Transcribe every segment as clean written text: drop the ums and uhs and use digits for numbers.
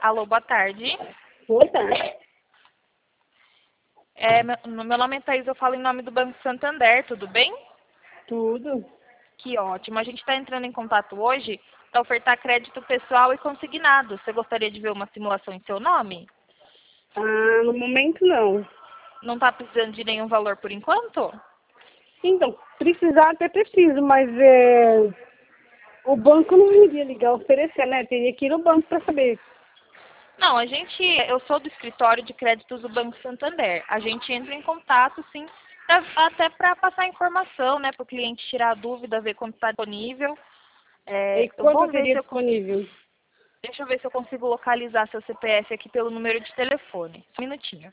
Alô, boa tarde. Boa tarde. Meu nome é Thaís, eu falo em nome do Banco Santander, tudo bem? Tudo? Que ótimo. A gente está entrando em contato hoje para ofertar crédito pessoal e consignado. Você gostaria de ver uma simulação em seu nome? Ah, no momento não. Não está precisando de nenhum valor por enquanto? Então, precisar até preciso, mas o banco não iria ligar oferecer, né? Teria que ir no banco para saber. Não, eu sou do escritório de créditos do Banco Santander. A gente entra em contato, sim, até para passar informação, né, para o cliente tirar a dúvida, ver quando está disponível. E Eu vou quanto ver teria se eu disponível? Deixa eu ver se eu consigo localizar seu CPF aqui pelo número de telefone. Um minutinho.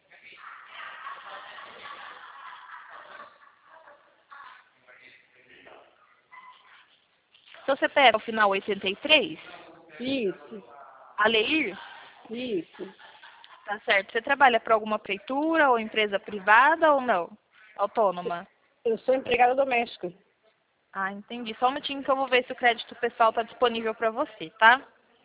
Seu CPF é o final 83? Isso, Aleir? isso. Tá certo. Você trabalha para alguma prefeitura ou empresa privada ou não? Autônoma? Eu sou empregada doméstica. Ah, entendi. Só um minutinho que eu vou ver se o crédito pessoal está disponível para você, tá?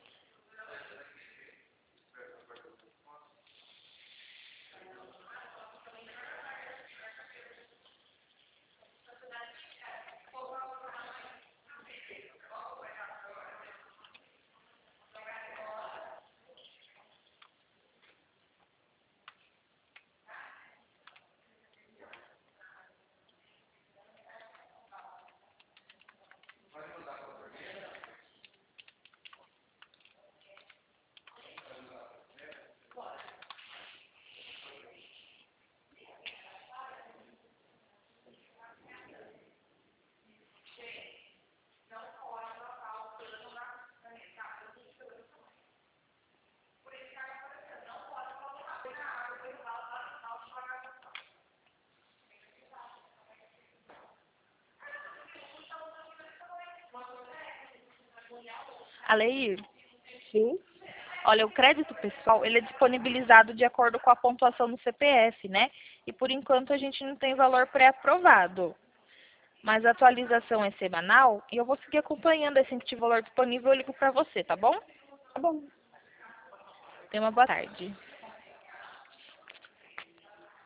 Aleir? Sim? Olha, o crédito pessoal, ele é disponibilizado de acordo com a pontuação do CPF, né? E por enquanto a gente não tem valor pré-aprovado. Mas a atualização é semanal e eu vou seguir acompanhando. Assim que tiver valor disponível, eu ligo para você, tá bom? Tá bom. Tenha uma boa tarde.